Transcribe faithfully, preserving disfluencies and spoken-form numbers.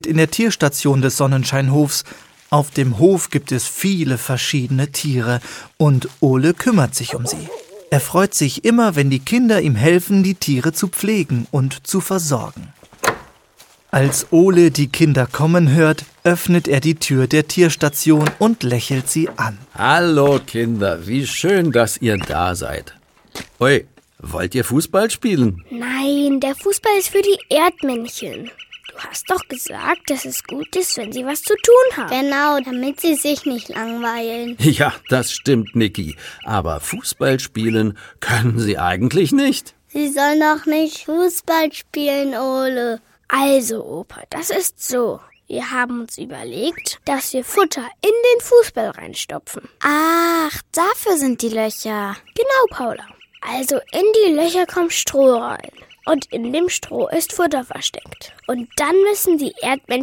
In der Tierstation des Sonnenscheinhofs. Auf dem Hof gibt es viele verschiedene Tiere und Ole kümmert sich um sie. Er freut sich immer, wenn die Kinder ihm helfen, die Tiere zu pflegen und zu versorgen. Als Ole die Kinder kommen hört, öffnet er die Tür der Tierstation und lächelt sie an. Hallo Kinder, wie schön, dass ihr da seid. Ui, wollt ihr Fußball spielen? Nein, der Fußball ist für die Erdmännchen. Du hast doch gesagt, dass es gut ist, wenn sie was zu tun haben. Genau, damit sie sich nicht langweilen. Ja, das stimmt, Niki. Aber Fußball spielen können sie eigentlich nicht. Sie sollen doch nicht Fußball spielen, Ole. Also, Opa, das ist so. Wir haben uns überlegt, dass wir Futter in den Fußball reinstopfen. Ach, dafür sind die Löcher. Genau, Paula. Also in die Löcher kommt Stroh rein. Und in dem Stroh ist Futter versteckt. Und dann müssen die Erdmännchen